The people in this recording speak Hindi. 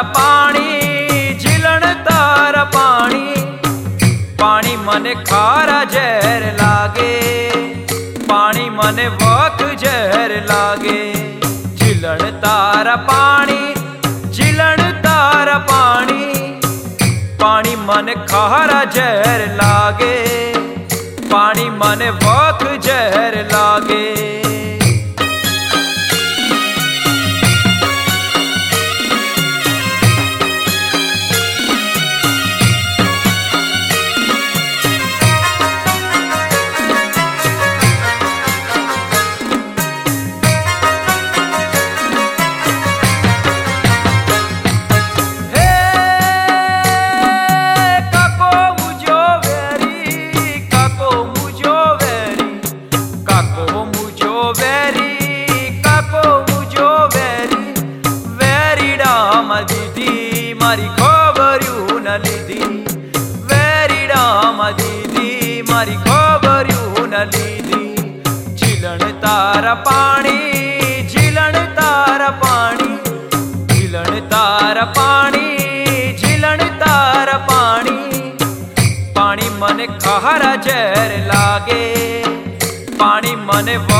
पाणी झीलण तारा पाणी पाणी मने खारा जहर लागे पाणी मने वक जहर लागे झीलण तारा पाणी झीलण तारा पाणी पाणी मने खारा जहर लागे पानी मने वक जहर लागे मारी खबरू न लीधी वेरी राम दीदी मारी खबरू न लीधी झीलण तारा पाणी झीलण तारा पाणी झीलण तारा पाणी झीलण तारा पाणी पाणी मने खारा जहर लागे पाणी मने